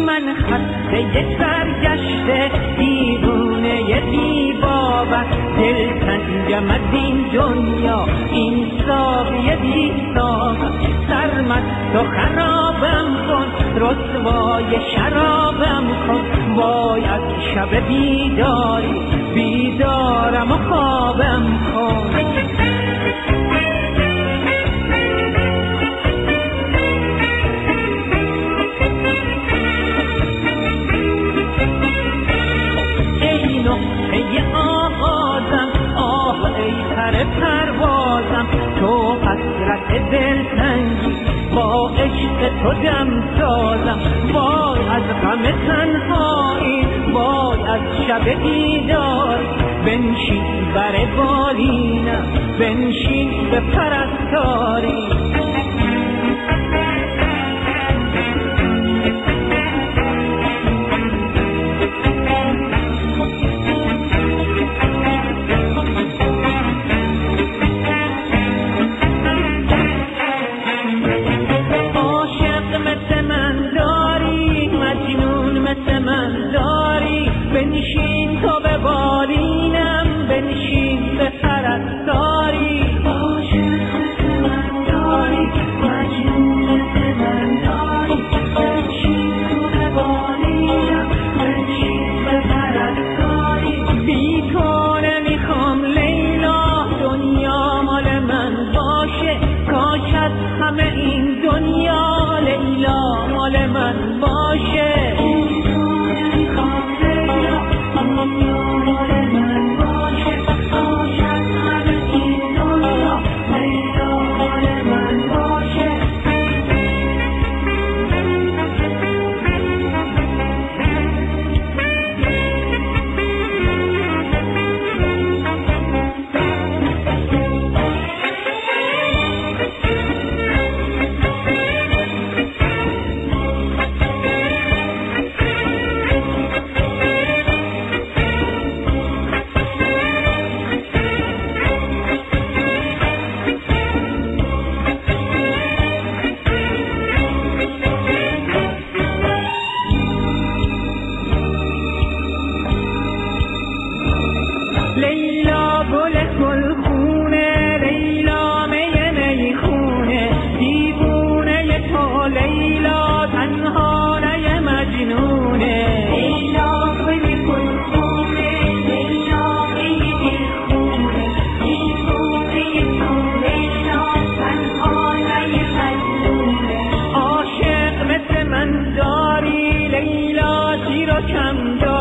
من خسته سرگشته دیوونه دیبابت، دلتنگم از این دنیا این ساقی بی ساغر. سرمست و خرابم کن، رسوای شرابم کن، وای از شب بیداری بیدارم و خوابم کن. پروازم تو حسرت دلتنگی، با عشق تو دم سازم. وای از غم تنهایی، وای از شب بیدار. بنشین بر بالینم، بنشین به پرستاری. بنشین تو به بالینم، بنشین به پرستاری. عاشق من داری، مجنون من داری، بنشین تو به بالینم، بنشین به پرستاری. بی تو نمیخوام لیلا، دنیا مال من باشه. کاش از همه این دنیا لیلا مال من باشه. لیلا گل گلخونه، لیلا می خونه، دیوونه تو لیلا، تنهانه مجنونه. لیلا گل گلخونه، لیلا می خونه، دیوونه تو لیلا، تنهانه مجنونه. عاشق مثل من داری لیلا، زیر و کم داری.